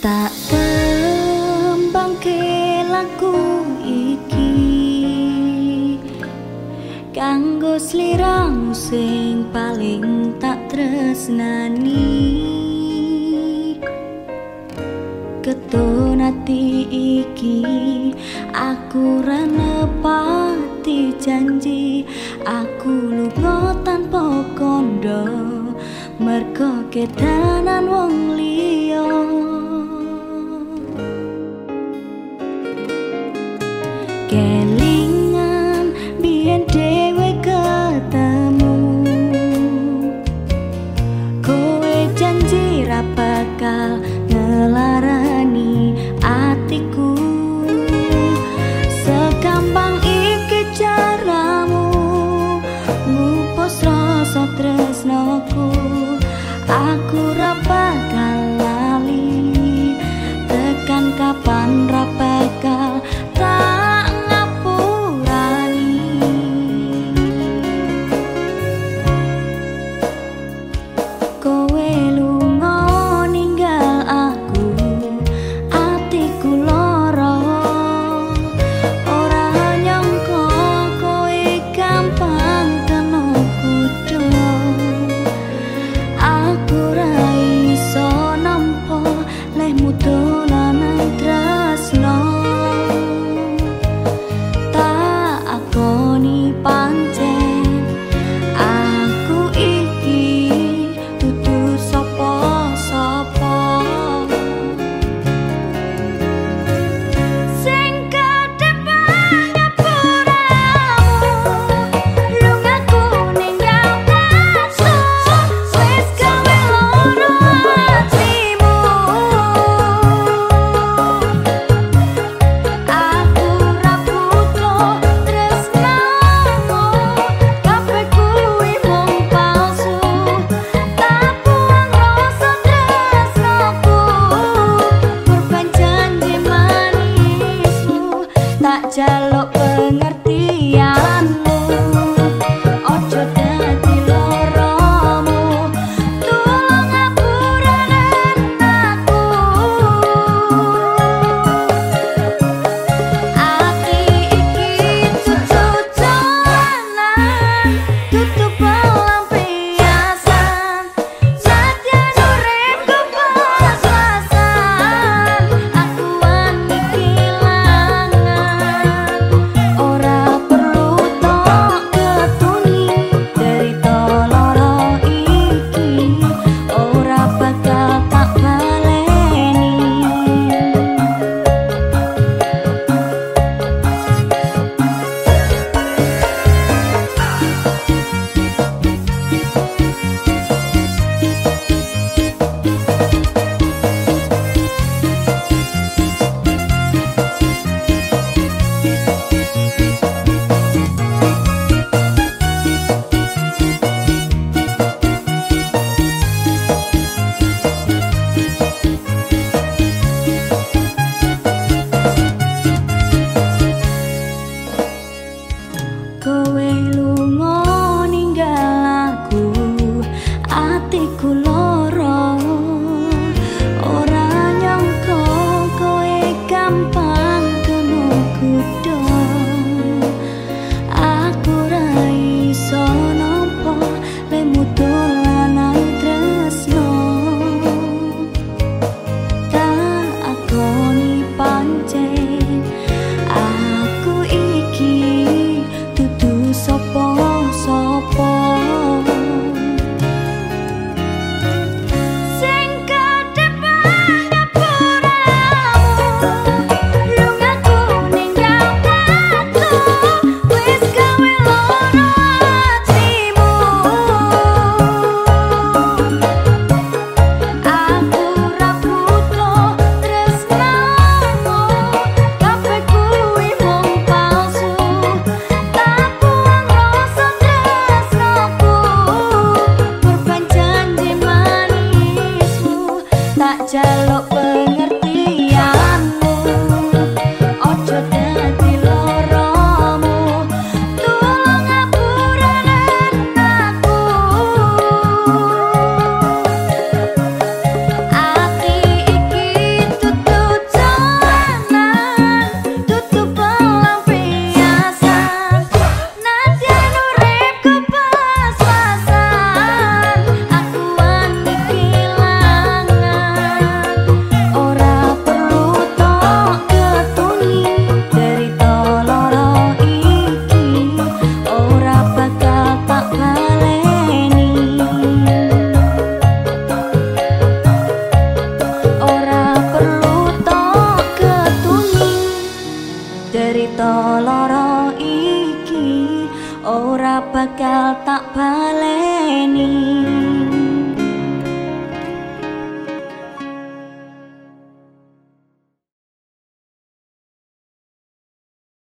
Tak tembangke lagu iki kanggo sliramu sing paling tak tresnani. Keton ati iki aku ra nepati janji, aku lupa tanpa kondo mergo kedanan wong liya. Kelingan biyen dhewe ketemu, kowe janji ra bakal ngelarani atiku. Segampang iki caramu ngupus rasa tresnoku, aku ra bakal lali, tekan kapan ra bakal tak ngapurani. Kowe lunga ninggal aku, atiku lara, ora nyangka kowe gampang kena kudu. Aku ra iso nampa lehmu dolanan tresno, tak akoni pancen aku iki dudu sapa-sapa sing kedepan nyepuramu. Lungaku ninggal pasu, wis gawe loro atimu. Aku ra butuh tresnamu, kabeh kuwi mung palsu. Tak buang rasa tresnaku, korban janji manismu. Tak jaluk pengertianmu, ojo dadi loromu. Tulung ngapuraken aku, ati iki dudu dolanan, dudu pelampiasan. Sadyan uripku pas-pasan, aku wani kelangan, ora ora bakal tak baleni.